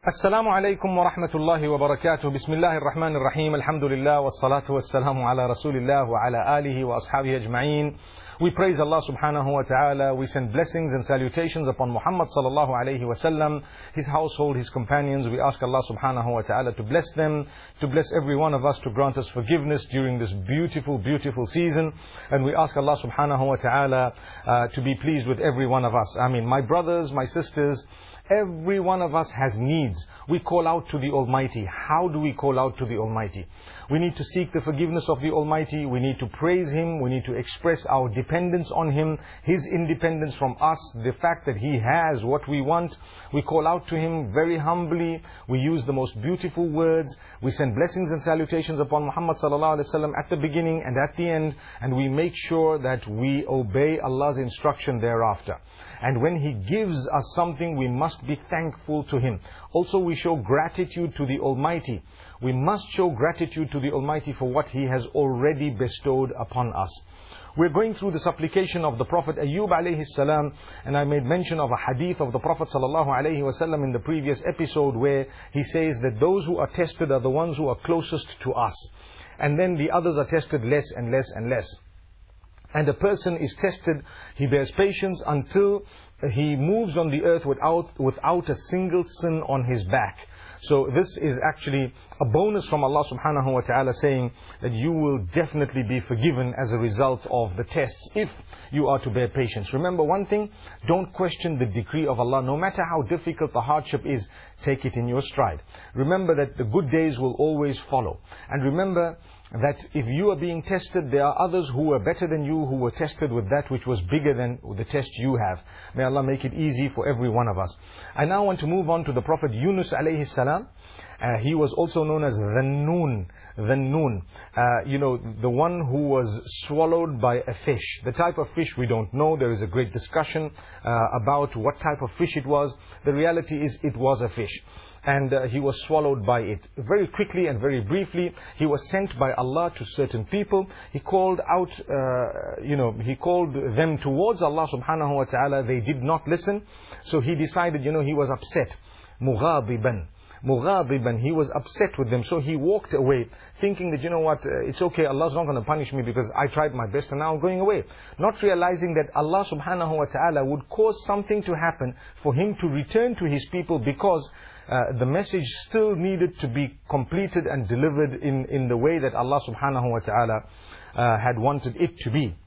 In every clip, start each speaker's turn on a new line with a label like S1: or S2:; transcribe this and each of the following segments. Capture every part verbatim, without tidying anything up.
S1: السلام عليكم ورحمة الله وبركاته. بسم الله الرحمن الرحيم. الحمد لله والصلاة والسلام على رسول الله وعلى آله وأصحابه أجمعين. We praise Allah subhanahu wa ta'ala. We send blessings and salutations upon Muhammad sallallahu alayhi wa sallam, his household, his companions. We ask Allah subhanahu wa ta'ala to bless them, to bless every one of us, to grant us forgiveness during this beautiful, beautiful season. And we ask Allah subhanahu wa ta'ala uh, to be pleased with every one of us. I mean, my brothers, my sisters, every one of us has needs. We call out to the Almighty. How do we call out to the Almighty? We need to seek the forgiveness of the Almighty. We need to praise Him. We need to express our dependence on Him, His independence from us, the fact that He has what we want. We call out to Him very humbly. We use the most beautiful words. We send blessings and salutations upon Muhammad sallallahu alaihi wasallam at the beginning and at the end. And we make sure that we obey Allah's instruction thereafter. And when He gives us something, we must be thankful to Him. Also, we show gratitude to the Almighty. We must show gratitude to the Almighty for what He has already bestowed upon us. We're going through the supplication of the Prophet Ayyub alayhi salam, and I made mention of a hadith of the Prophet sallallahu alayhi wasallam in the previous episode where he says that those who are tested are the ones who are closest to us. And then the others are tested less and less and less. And a person is tested, he bears patience until he moves on the earth without, without a single sin on his back. So this is actually a bonus from Allah subhanahu wa ta'ala, saying that you will definitely be forgiven as a result of the tests if you are to bear patience. Remember one thing, don't question the decree of Allah. No matter how difficult the hardship is, take it in your stride. Remember that the good days will always follow. And remember that if you are being tested, there are others who are better than you, who were tested with that which was bigger than the test you have. May Allah make it easy for every one of us. I now want to move on to the Prophet Yunus alayhi salam. Uh, he was also known as Dhannun. Dhannun. Uh, you know, the one who was swallowed by a fish. The type of fish we don't know. There is a great discussion uh, about what type of fish it was. The reality is it was a fish. And uh, he was swallowed by it. Very quickly and very briefly, he was sent by Allah to certain people. He called out, uh, you know, he called them towards Allah subhanahu wa ta'ala. They did not listen. So he decided, you know, he was upset. Mughadiban. Mughadiban. He was upset with them. So he walked away, thinking that, you know what, uh, it's okay, Allah's not going to punish me because I tried my best and now I'm going away. Not realizing that Allah subhanahu wa ta'ala would cause something to happen for him to return to his people, because Uh, the message still needed to be completed and delivered in, in the way that Allah subhanahu wa ta'ala uh, had wanted it to be.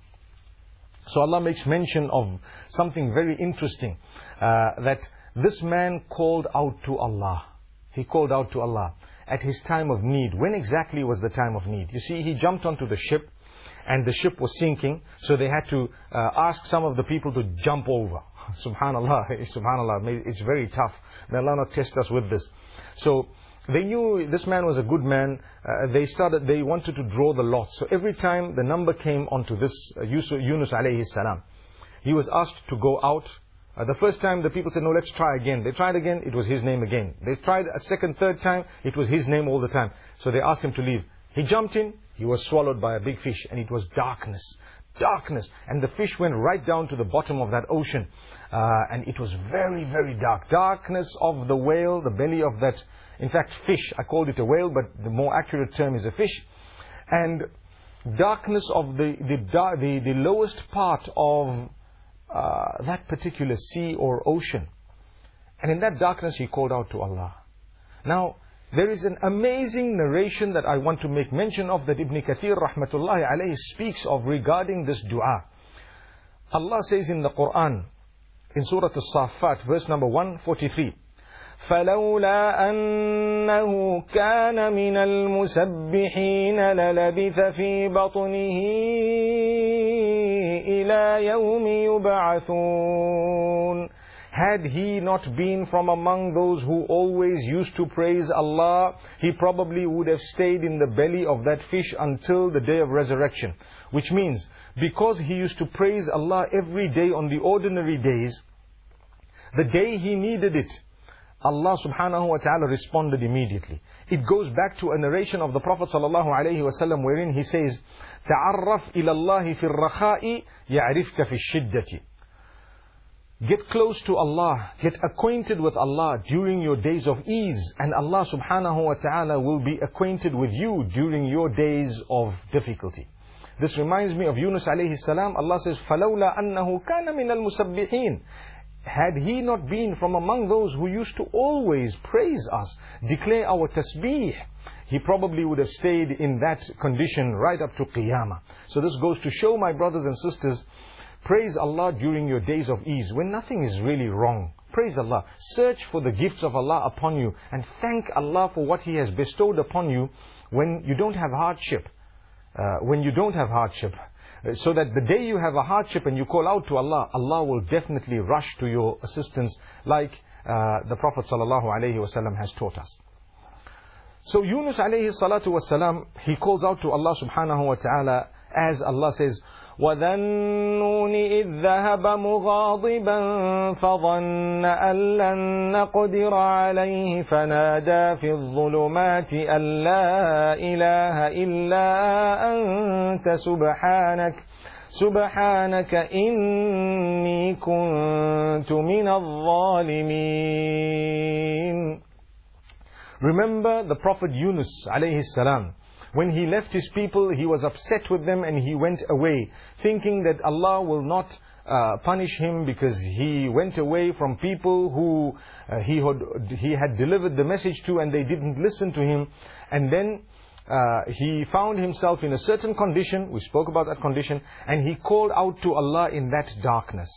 S1: So Allah makes mention of something very interesting, uh, that this man called out to Allah. He called out to Allah at his time of need. When exactly was the time of need? You see, he jumped onto the ship and the ship was sinking, so they had to uh, ask some of the people to jump over. Subhanallah, subhanallah, it's very tough. May Allah not test us with this. So they knew this man was a good man. Uh, they started, they wanted to draw the lot. So every time the number came onto this uh, Yunus alayhi salam, he was asked to go out. Uh, the first time the people said, no, let's try again. They tried again, it was his name again. They tried a second, third time, it was his name all the time. So they asked him to leave. He jumped in, he was swallowed by a big fish, and it was darkness. Darkness. And the fish went right down to the bottom of that ocean. Uh, and it was very, very dark. Darkness of the whale, the belly of that, in fact, fish. I called it a whale, but the more accurate term is a fish. And darkness of the, the, the, the lowest part of uh, that particular sea or ocean. And in that darkness, he called out to Allah. Now, there is an amazing narration that I want to make mention of, that Ibn Kathir rahmatullahi alayhi speaks of regarding this dua. Allah says in the Quran, in Surah As-Saffat, verse number one forty-three, فَلَوْلَا أَنَّهُ كَانَ مِنَ الْمُسَبِّحِينَ لَلَبِثَ فِي بَطْنِهِ إِلَى يَوْمِ يُبْعَثُونَ. Had he not been from among those who always used to praise Allah, he probably would have stayed in the belly of that fish until the day of resurrection. Which means, because he used to praise Allah every day on the ordinary days, the day he needed it, Allah subhanahu wa ta'ala responded immediately. It goes back to a narration of the Prophet sallallahu alayhi wa sallam, wherein he says, تَعَرَّفْ إِلَى اللَّهِ فِي الرَّخَاءِ يَعْرِفْكَ فِي الشِّدَّةِ. Get close to Allah, get acquainted with Allah during your days of ease, and Allah subhanahu wa ta'ala will be acquainted with you during your days of difficulty. This reminds me of Yunus alayhi salam. Allah says, فَلَوْلَا أَنَّهُ كَانَ مِنَ الْمُسَبِّحِينَ. Had he not been from among those who used to always praise us, declare our tasbih, he probably would have stayed in that condition right up to Qiyamah. So this goes to show, my brothers and sisters, praise Allah during your days of ease, when nothing is really wrong. Praise Allah. Search for the gifts of Allah upon you, and thank Allah for what He has bestowed upon you when you don't have hardship. Uh, when you don't have hardship. So that the day you have a hardship and you call out to Allah, Allah will definitely rush to your assistance, like uh, the Prophet ﷺ has taught us. So Yunus alayhi salatu wasalam, he calls out to Allah subhanahu wa ta'ala, as Allah says, وَذَنُّونِ إِذْ ذَهَبَ مُغَاضِبًا فَظَنَّ أَن لَّن نَّقْدِرَ عَلَيْهِ فَنَادَى فِي الظُّلُمَاتِ أَن لَّا إِلَٰهَ إِلَّا أَنتَ سُبْحَانَكَ سُبْحَانَكَ إِنِّي كُنتُ مِنَ الظَّالِمِينَ. Remember the Prophet Yunus alayhi salam. When he left his people, he was upset with them and he went away, thinking that Allah will not uh, punish him because he went away from people who uh, he, had, he had delivered the message to, and they didn't listen to him. And then uh, he found himself in a certain condition. We spoke about that condition, and he called out to Allah in that darkness.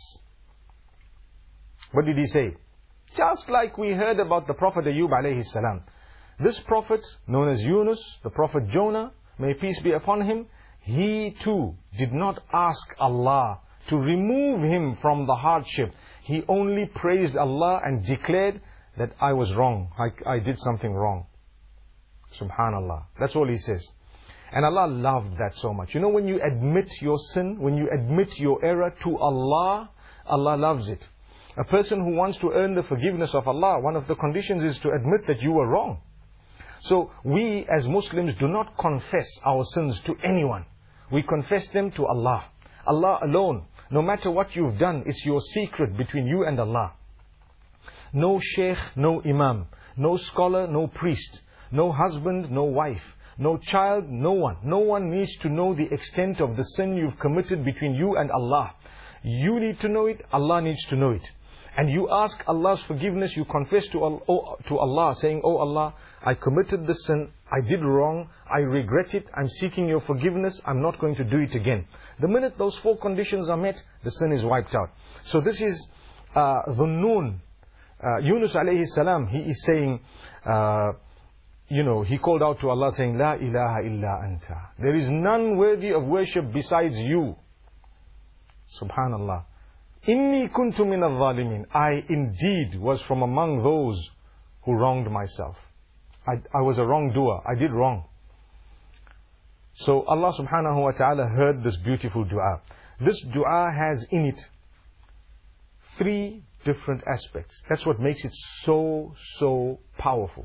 S1: What did he say? Just like we heard about the Prophet Ayyub alayhi salam. This prophet, known as Yunus, the Prophet Jonah, may peace be upon him, he too did not ask Allah to remove him from the hardship. He only praised Allah and declared that I was wrong. I, I did something wrong. Subhanallah. That's all he says. And Allah loved that so much. You know, when you admit your sin, when you admit your error to Allah, Allah loves it. A person who wants to earn the forgiveness of Allah, one of the conditions is to admit that you were wrong. So we as Muslims do not confess our sins to anyone. We confess them to Allah. Allah alone. No matter what you've done, it's your secret between you and Allah. No sheikh, no imam, no scholar, no priest, no husband, no wife, no child, no one. No one needs to know the extent of the sin you've committed between you and Allah. You need to know it, Allah needs to know it. And you ask Allah's forgiveness, you confess to Allah, to Allah, saying, Oh Allah, I committed this sin, I did wrong, I regret it, I'm seeking your forgiveness, I'm not going to do it again. The minute those four conditions are met, the sin is wiped out. So this is uh, Dhunnun. Uh, Yunus alayhi salam, he is saying, uh, you know, he called out to Allah saying, La ilaha illa anta. There is none worthy of worship besides you. Subhanallah. Inni kuntu min al-zalimin. I indeed was from among those who wronged myself. I, I was a wrongdoer. I did wrong. So Allah subhanahu wa ta'ala heard this beautiful dua. This dua has in it three different aspects. That's what makes it so, so powerful.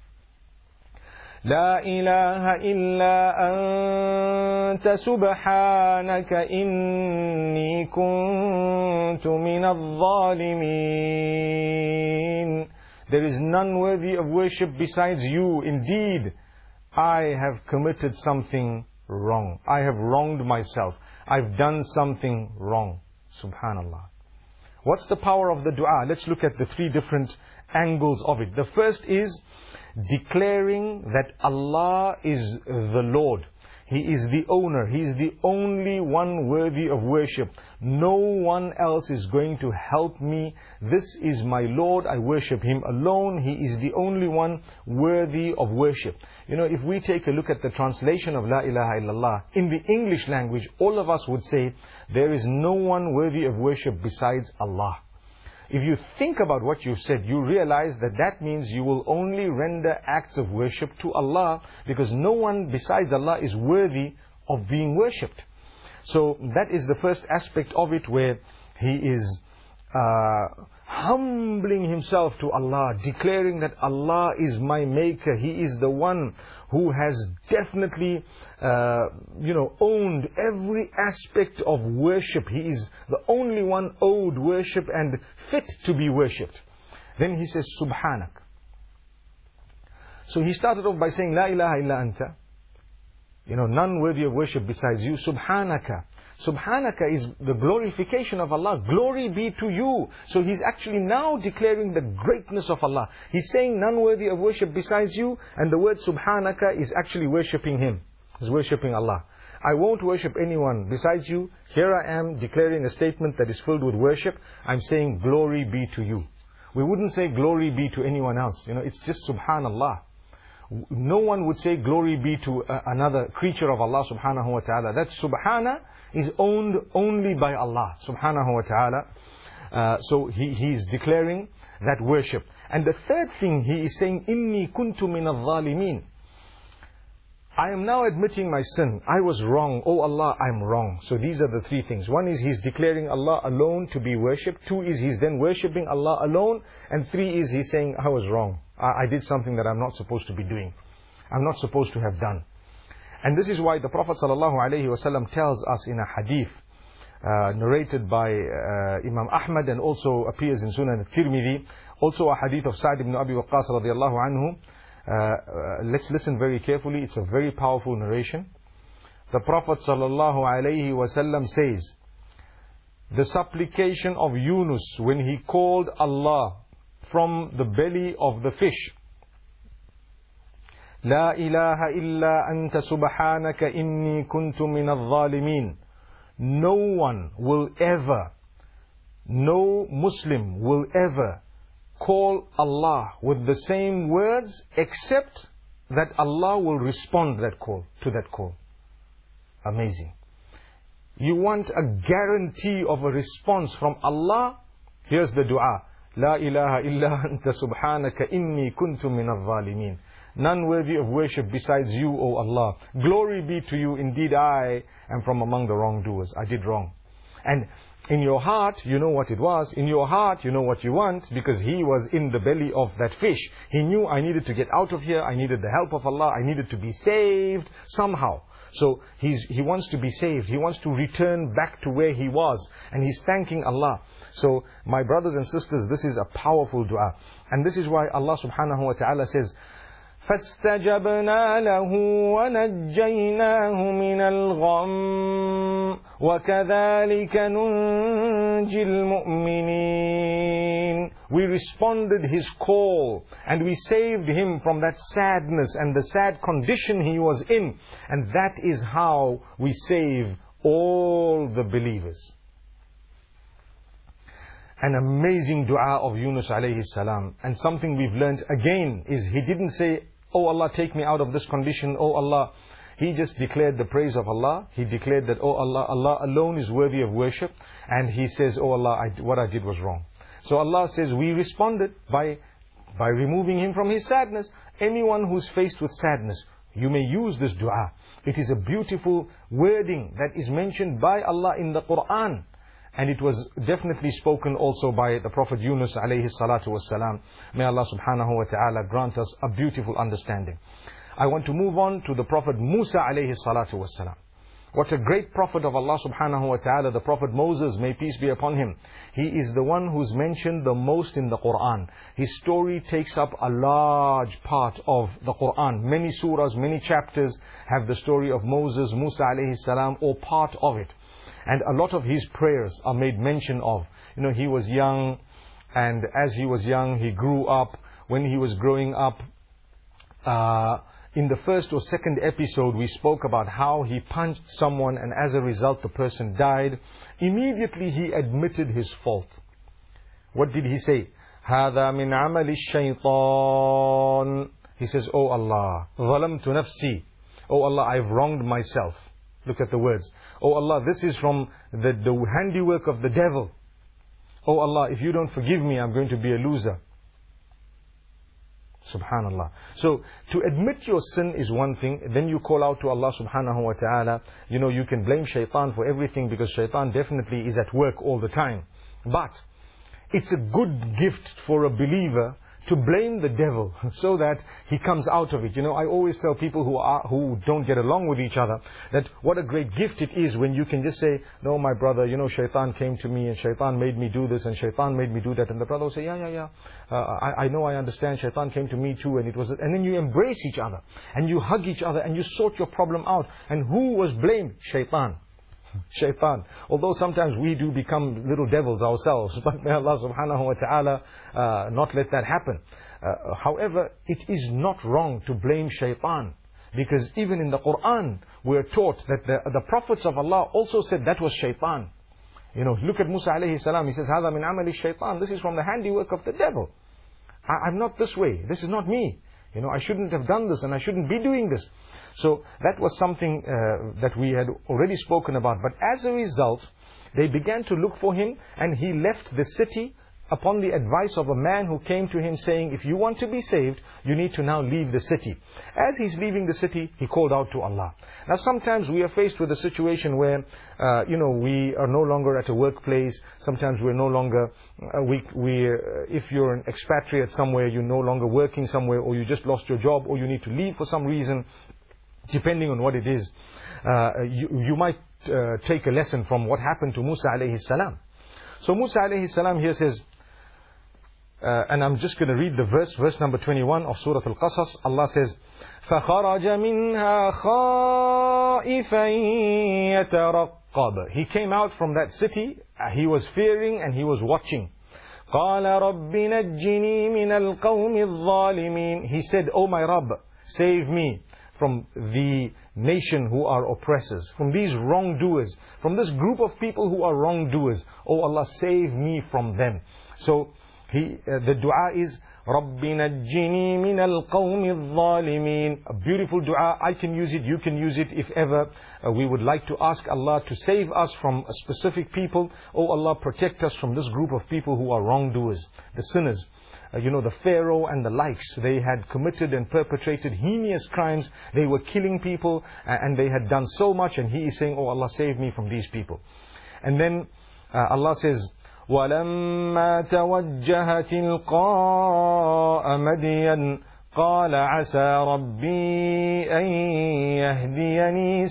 S1: لا إله إلا أنت سبحانك إني كنت من الظالمين. There is none worthy of worship besides you. Indeed, I have committed something wrong. I have wronged myself. I've done something wrong. Subhanallah. What's the power of the dua? Let's look at the three different angles of it. The first is declaring that Allah is the Lord. He is the owner. He is the only one worthy of worship. No one else is going to help me. This is my Lord. I worship Him alone. He is the only one worthy of worship. You know, if we take a look at the translation of La ilaha illallah, in the English language, all of us would say, there is no one worthy of worship besides Allah. If you think about what you've said, you realize that that means you will only render acts of worship to Allah, because no one besides Allah is worthy of being worshipped. So that is the first aspect of it, where He is uh, humbling himself to Allah, declaring that Allah is my maker. He is the one who has definitely, uh, you know, owned every aspect of worship. He is the only one owed worship and fit to be worshipped. Then he says, Subhanak. So he started off by saying, La ilaha illa anta. You know, none worthy of worship besides you. Subhanaka. Subhanaka is the glorification of Allah. Glory be to you. So he's actually now declaring the greatness of Allah. He's saying none worthy of worship besides you. And the word Subhanaka is actually worshipping Him. He's worshipping Allah. I won't worship anyone besides you. Here I am declaring a statement that is filled with worship. I'm saying glory be to you. We wouldn't say glory be to anyone else. You know, it's just Subhanallah. No one would say glory be to uh, another creature of Allah subhanahu wa ta'ala. That subhana is owned only by Allah subhanahu wa ta'ala. Uh, so he, he is declaring that worship. And the third thing he is saying, Inni kuntu min al-zalimin. I am now admitting my sin. I was wrong. Oh Allah, I'm wrong. So these are the three things. One is he's declaring Allah alone to be worshipped. Two is he's then worshipping Allah alone. And three is he's saying, I was wrong. I, I did something that I'm not supposed to be doing. I'm not supposed to have done. And this is why the Prophet ﷺ tells us in a hadith uh, narrated by uh, Imam Ahmad and also appears in Sunan al-Tirmidhi. Also a hadith of Sa'd ibn Abi Waqqas radiallahu anhu. Uh, uh, let's listen very carefully. It's a very powerful narration. The Prophet ﷺ says, the supplication of Yunus when he called Allah from the belly of the fish, La ilaha illa anta subhanaka inni kuntu min al-zalimin. No one will ever, no Muslim will ever call Allah with the same words except that Allah will respond that call to that call. Amazing. You want a guarantee of a response from Allah? Here's the dua. La ilaha illa anta subhanaka inni kuntu min al-zalimin. None worthy of worship besides you, O Allah. Glory be to you. Indeed, I am from among the wrongdoers. I did wrong. And in your heart, you know what it was. In your heart, you know what you want, because he was in the belly of that fish. He knew I needed to get out of here. I needed the help of Allah. I needed to be saved somehow. So he's, he wants to be saved. He wants to return back to where he was. And he's thanking Allah. So my brothers and sisters, this is a powerful dua. And this is why Allah subhanahu wa ta'ala says, فاستجبنا له ونجيناه من الغم وكذلك ننجي المؤمنين. We responded his call and we saved him from that sadness and the sad condition he was in. And that is how we save all the believers. An amazing dua of Yunus alayhi salam. And something we've learned again is he didn't say, Oh Allah, take me out of this condition. Oh Allah. He just declared the praise of Allah. He declared that, Oh Allah, Allah alone is worthy of worship. And he says, Oh Allah, I, what I did was wrong. So Allah says, we responded by, by removing him from his sadness. Anyone who's faced with sadness, you may use this dua. It is a beautiful wording that is mentioned by Allah in the Quran. And it was definitely spoken also by the Prophet Yunus alayhi salatu wassalam. May Allah subhanahu wa ta'ala grant us a beautiful understanding. I want to move on to the Prophet Musa alayhi salatu wassalam. What a great Prophet of Allah subhanahu wa ta'ala, the Prophet Moses, may peace be upon him. He is the one who's mentioned the most in the Quran. His story takes up a large part of the Quran. Many surahs, many chapters have the story of Moses, Musa alayhi salam, or part of it. And a lot of his prayers are made mention of. You know, he was young, and as he was young, he grew up. When he was growing up, uh, in the first or second episode, we spoke about how he punched someone, and as a result, the person died. Immediately, he admitted his fault. What did he say? هَذَا مِنْ عَمَلِ الشَّيْطَانِ. He says, Oh Allah, ظَلَمْتُ نَفْسِي. Oh Allah, I've wronged myself. Look at the words. Oh Allah, this is from the, the handiwork of the devil. Oh Allah, if you don't forgive me, I'm going to be a loser. Subhanallah. So, to admit your sin is one thing. Then you call out to Allah subhanahu wa ta'ala. You know, you can blame shaitan for everything because shaitan definitely is at work all the time. But, it's a good gift for a believer to blame the devil so that he comes out of it. You know, I always tell people who are who don't get along with each other that what a great gift it is when you can just say, no, my brother, you know, shaitan came to me and shaitan made me do this and shaitan made me do that. And the brother will say, yeah, yeah, yeah, uh, I, I know, I understand, shaitan came to me too. And it was, and then you embrace each other and you hug each other and you sort your problem out. And who was blamed? Shaitan. Shaitan. Although sometimes we do become little devils ourselves, but may Allah subhanahu wa ta'ala uh, not let that happen. Uh, however, it is not wrong to blame shaitan, because even in the Quran we are taught that the, the prophets of Allah also said that was shaitan. You know, look at Musa alayhi salam. He says, "Hada min amali shaitan." This is from the handiwork of the devil. I, I'm not this way. This is not me. You know, I shouldn't have done this and I shouldn't be doing this. So that was something uh, that we had already spoken about. But as a result, they began to look for him, and he left the city upon the advice of a man who came to him saying, if you want to be saved, you need to now leave the city. As he's leaving the city, he called out to Allah. Now sometimes we are faced with a situation where, uh, you know, we are no longer at a workplace. Sometimes we're no longer, uh, we, we, uh, if you're an expatriate somewhere, you're no longer working somewhere, or you just lost your job, or you need to leave for some reason, depending on what it is. Uh, you, you might uh, take a lesson from what happened to Musa alayhi salam. So Musa alayhi salam here says, Uh, and I'm just going to read the verse, verse number twenty-one of Surah Al-Qasas. Allah says, فَخَرَجَ مِنْهَا خَائِفًا يَتَرَقَّبُ. He came out from that city, uh, he was fearing and he was watching. قَالَ رَبِّ نَجِّنِي مِنَ الْقَوْمِ الظَّالِمِينَ. He said, Oh my Rabb, save me from the nation who are oppressors, from these wrongdoers, from this group of people who are wrongdoers. Oh Allah, save me from them. So, He, uh, the dua is رَبِّ نَجِّنِي مِنَ الْقَوْمِ الظَّالِمِينَ. A beautiful dua. I can use it, you can use it if ever uh, we would like to ask Allah to save us from a specific people. Oh Allah, protect us from this group of people who are wrongdoers, the sinners. Uh, you know, the Pharaoh and the likes, they had committed and perpetrated heinous crimes. They were killing people uh, and they had done so much, and he is saying, oh Allah, save me from these people. And then uh, Allah says, وَلَمَّا تَوَجَّهَ تِلْقَاءَ مَدْيَنَ قَالَ عَسَى رَبِّي أَن يَهْدِيَنِي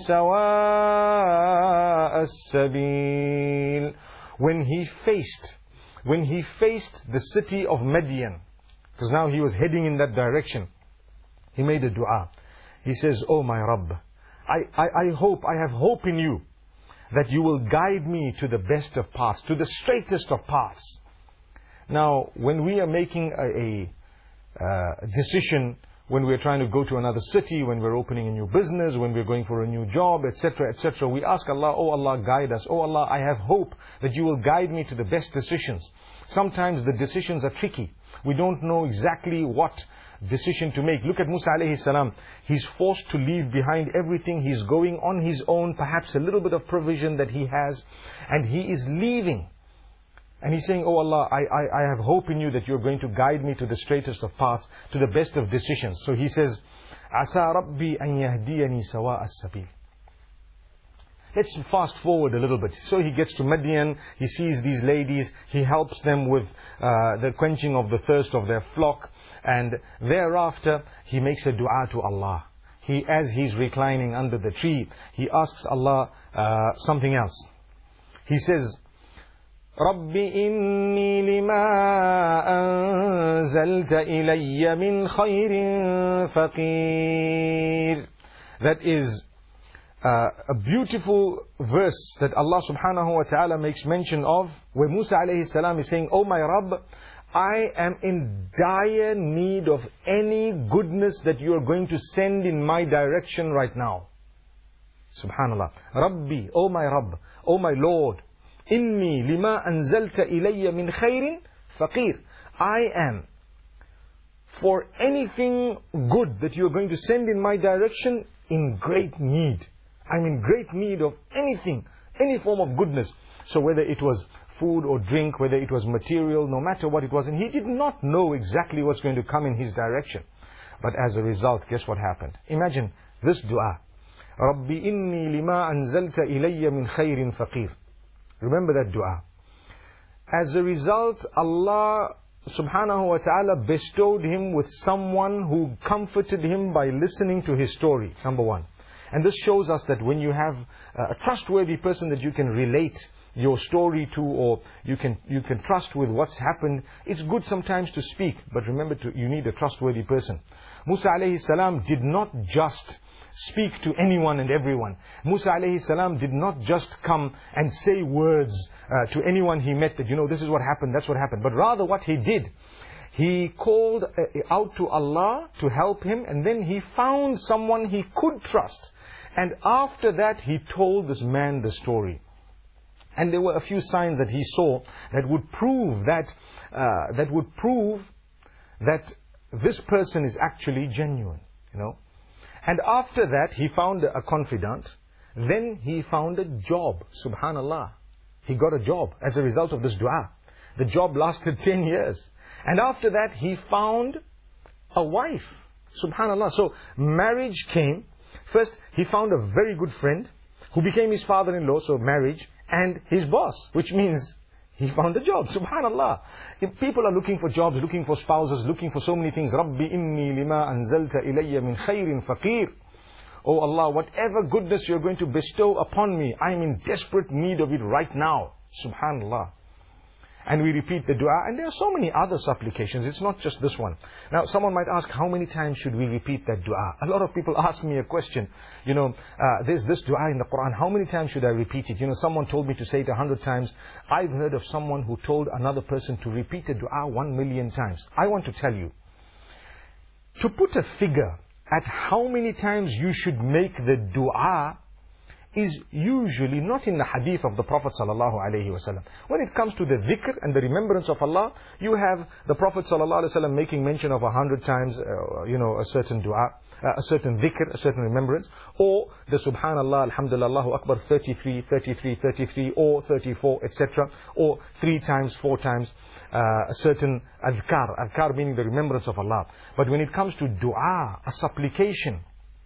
S1: سَوَاءَ السَّبِيلِ. When he faced, when he faced the city of Madian, because now he was heading in that direction, he made a dua. He says, oh my Rabb, I, I, I hope, I have hope in you, that you will guide me to the best of paths, to the straightest of paths. Now, when we are making a, a uh, decision, when we're trying to go to another city, when we're opening a new business, when we're going for a new job, et cetera, et cetera, we ask Allah, oh Allah, guide us. Oh Allah, I have hope that you will guide me to the best decisions. Sometimes the decisions are tricky. We don't know exactly what decision to make. Look at Musa alayhi salam. He's forced to leave behind everything. He's going on his own, perhaps a little bit of provision that he has, and he is leaving. And he's saying, oh Allah, I, I, I have hope in you that you're going to guide me to the straightest of paths, to the best of decisions. So he says, Asa Rabbi an yahdiyani sawa as-sabil. Let's fast forward a little bit. So he gets to Madian, he sees these ladies, he helps them with uh, the quenching of the thirst of their flock, and thereafter he makes a dua to Allah. He, as he's reclining under the tree, he asks Allah uh, something else. He says, رَبِّ إِنِّي لِمَا أَنزَلْتَ إِلَيَّ مِنْ خَيْرٍ فَقِيرٍ. That is Uh, a beautiful verse that Allah subhanahu wa ta'ala makes mention of, where Musa alayhi salam is saying, oh my Rabb, I am in dire need of any goodness that you are going to send in my direction right now. Subhanallah. Rabbi, oh my Rabb, oh my Lord, inni lima anzalta ilayya min khairin faqir. I am, for anything good that you are going to send in my direction, in great need. I'm in great need of anything, any form of goodness. So whether it was food or drink, whether it was material, no matter what it was. And he did not know exactly what's going to come in his direction. But as a result, guess what happened? Imagine this dua. Rabbi inni lima anzalta ilayya min khairin faqir. Remember that dua. as a result, Allah subhanahu wa ta'ala bestowed him with someone who comforted him by listening to his story, number one. And this shows us that when you have a trustworthy person that you can relate your story to, or you can you can trust with what's happened, it's good sometimes to speak, but remember, to, you need a trustworthy person. Musa alayhi salam did not just speak to anyone and everyone. Musa alayhi salam did not just come and say words uh, to anyone he met that, you know, this is what happened, that's what happened. But rather what he did, he called uh, out to Allah to help him, and then he found someone he could trust. And after that he told this man the story. And there were a few signs that he saw that would prove that, uh, that would prove that this person is actually genuine, you know. And after that, he found a confidant. Then he found a job. Subhanallah. He got a job as a result of this dua. The job lasted ten years. And after that, he found a wife. Subhanallah. So marriage came. First, he found a very good friend who became his father-in-law, so marriage, and his boss, which means he found a job. Subhanallah. If people are looking for jobs, looking for spouses, looking for so many things. Rabbi inni lima anzalta ilayya min khairin faqir. Oh Allah, whatever goodness you're going to bestow upon me, I'm in desperate need of it right now. Subhanallah. And we repeat the dua, and there are so many other supplications. It's not just this one. Now, someone might ask, how many times should we repeat that dua? A lot of people ask me a question. You know, uh, there's this dua in the Quran. How many times should I repeat it? You know, someone told me to say it a hundred times. I've heard of someone who told another person to repeat the dua one million times. I want to tell you, to put a figure at how many times you should make the dua is usually not in the hadith of the Prophet sallallahu alaihi wasallam. When it comes to the dhikr and the remembrance of Allah, you have the Prophet sallallahu alaihi wasallam making mention of a hundred times, uh, you know, a certain dua, uh, a certain dhikr, a certain remembrance, or the Subhanallah, Alhamdulillah, Allahu Akbar, thirty-three, thirty-three, thirty-three, or thirty-four, et cetera, or three times, four times, uh, a certain adhkar, adhkar meaning the remembrance of Allah. But when it comes to dua, a supplication,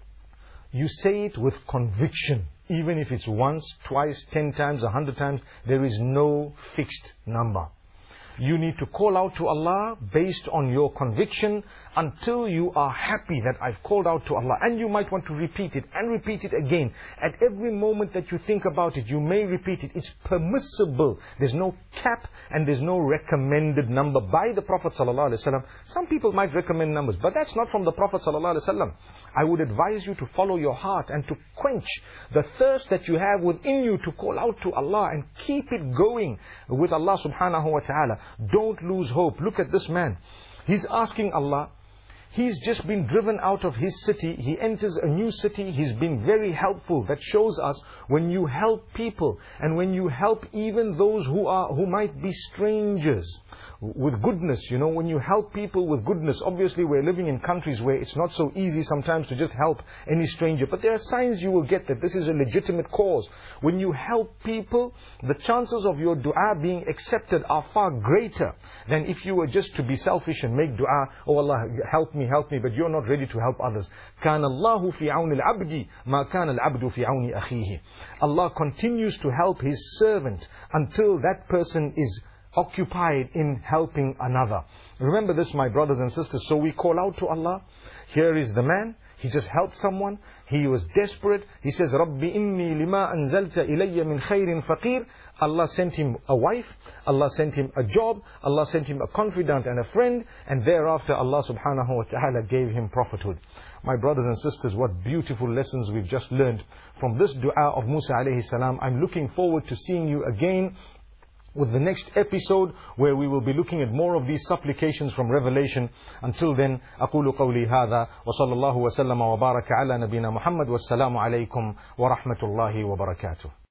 S1: you say it with conviction. Even if it's once, twice, ten times, a hundred times, there is no fixed number. You need to call out to Allah based on your conviction until you are happy that I've called out to Allah. And you might want to repeat it and repeat it again. At every moment that you think about it, you may repeat it. It's permissible. There's no cap and there's no recommended number by the Prophet ﷺ. Some people might recommend numbers, but that's not from the Prophet ﷺ. I would advise you to follow your heart and to quench the thirst that you have within you to call out to Allah and keep it going with Allah subhanahu wa ta'ala. Don't lose hope. Look at this man. He's asking Allah. He's just been driven out of his city. He enters a new city. He's been very helpful. That shows us when you help people and when you help even those who are who might be strangers with goodness, you know, when you help people with goodness. Obviously, we're living in countries where it's not so easy sometimes to just help any stranger. But there are signs you will get that this is a legitimate cause. When you help people, the chances of your dua being accepted are far greater than if you were just to be selfish and make dua, oh Allah, help me, help me, but you're not ready to help others. كَانَ اللَّهُ فِي عَوْنِ الْعَبْدِ مَا كَانَ الْعَبْدُ فِي عَوْنِ أَخِيهِ. Allah continues to help His servant until that person is occupied in helping another. Remember this, my brothers and sisters. So we call out to Allah. Here is the man. He just helped someone. He was desperate. He says, Rabbi inni lima anzalta ilayya min khairin faqir. Allah sent him a wife. Allah sent him a job. Allah sent him a confidant and a friend. And thereafter Allah subhanahu wa ta'ala gave him prophethood. My brothers and sisters, what beautiful lessons we've just learned from this dua of Musa alayhi salam. I'm looking forward to seeing you again with the next episode, where we will be looking at more of these supplications from Revelation. Until then, أقول قولي هذا وصلى الله وسلم وبارك على نبينا محمد والسلام عليكم ورحمة الله وبركاته.